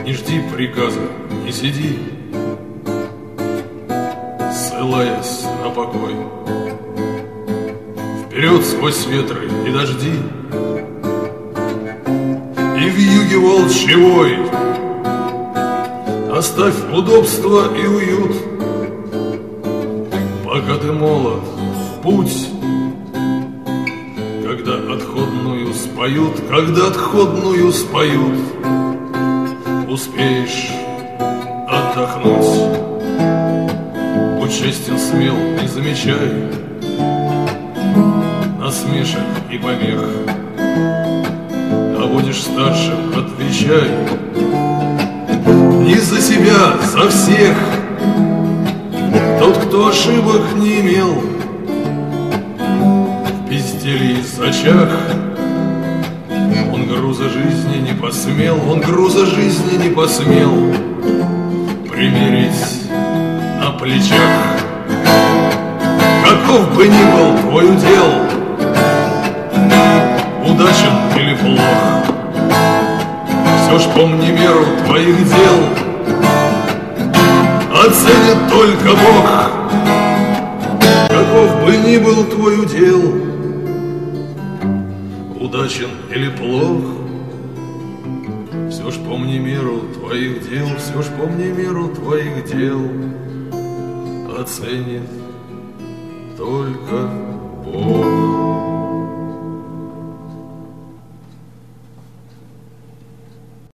не жди приказа, не сиди, ссылаясь на покой. Вперед сквозь ветры и дожди, и вьюги волчьей оставь удобство и уют. Пока ты молод, в путь, когда отходную споют, успеешь отдохнуть. Будь честен, смел, не замечай насмешек и помех. А будешь старшим, отвечай не за себя, за всех. Тот, кто ошибок не имел, в безделье зачах, он груза жизни не посмел примерить на плечах. Каков бы ни был твой удел, удачен или плох, все ж помни меру твоих дел оценит только Бог. Каков бы ни был твой удел, удачен или плох, все ж помни меру твоих дел, все ж помни меру твоих дел оценит только Бог.